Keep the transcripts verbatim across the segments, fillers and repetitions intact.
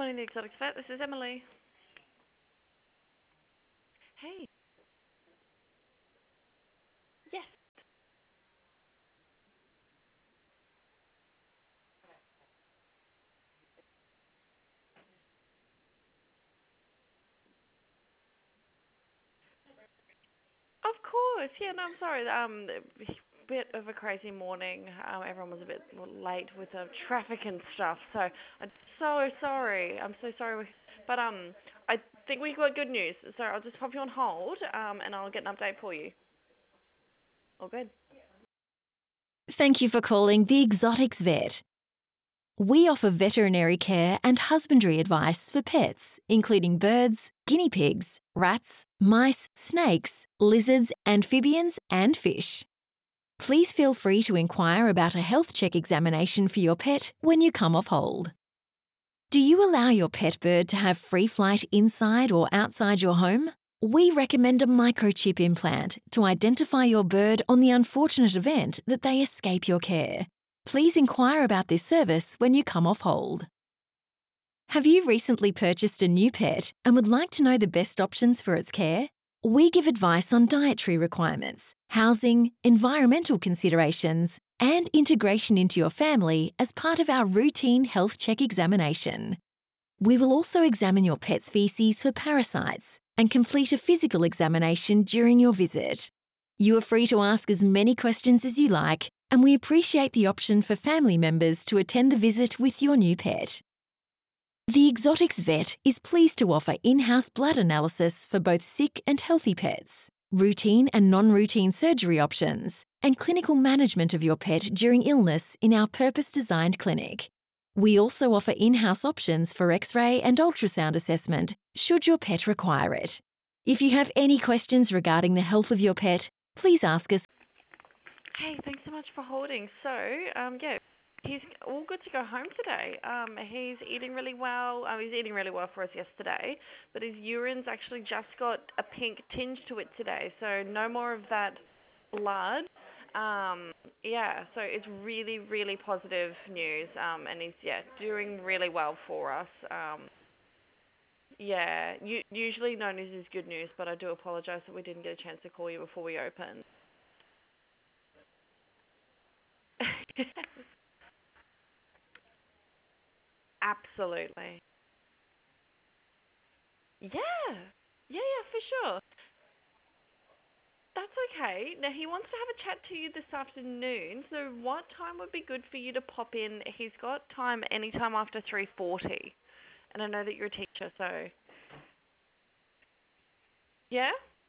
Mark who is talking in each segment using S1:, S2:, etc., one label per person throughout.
S1: Morning, the Exotic Vet. This is Emily. Hey. Yes. Of course. Yeah, no, I'm sorry. Um, a bit of a crazy morning. Um, everyone was a bit late with the traffic and stuff. So I'm so sorry. I'm so sorry. But um, I think we got good news. So I'll just pop you on hold. Um, and I'll get an update for you. All good.
S2: Thank you for calling the Exotics Vet. We offer veterinary care and husbandry advice for pets, including birds, guinea pigs, rats, mice, snakes, lizards, amphibians, and fish. Please feel free to inquire about a health check examination for your pet when you come off hold. Do you allow your pet bird to have free flight inside or outside your home? We recommend a microchip implant to identify your bird on the unfortunate event that they escape your care. Please inquire about this service when you come off hold. Have you recently purchased a new pet and would like to know the best options for its care? We give advice on dietary requirements, housing, environmental considerations, and integration into your family as part of our routine health check examination. We will also examine your pet's feces for parasites and complete a physical examination during your visit. You are free to ask as many questions as you like, and we appreciate the option for family members to attend the visit with your new pet. The Exotics Vet is pleased to offer in-house blood analysis for both sick and healthy pets, routine and non-routine surgery options, and clinical management of your pet during illness in our purpose-designed clinic. We also offer in-house options for X-ray and ultrasound assessment should your pet require it. If you have any questions regarding the health of your pet, please ask us.
S1: Hey, thanks so much for holding. So, um, yeah, he's all good to go home today. Um, he's eating really well. Um, he's eating really well for us yesterday, but his urine's actually just got a pink tinge to it today. So no more of that blood. Um, yeah, so it's really, really positive news. Um, and he's yeah doing really well for us. Um, yeah, u- usually no news is good news, but I do apologise that we didn't get a chance to call you before we opened. Absolutely. Yeah. Yeah, yeah, for sure. That's okay. Now, he wants to have a chat to you this afternoon, so what time would be good for you to pop in? He's got time anytime after three forty, and I know that you're a teacher, so... Yeah?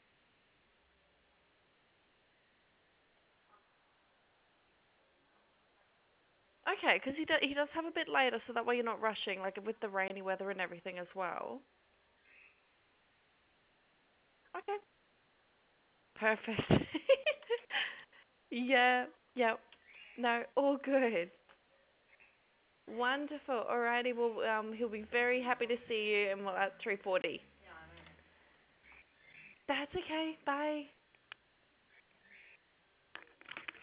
S1: Okay, because he, do, he does have a bit later, so that way you're not rushing, like with the rainy weather and everything as well. Okay. Perfect. Yeah, yeah. No, all good. Wonderful. Alrighty, well, um, he'll be very happy to see you and we'll at three forty. That's okay. Bye.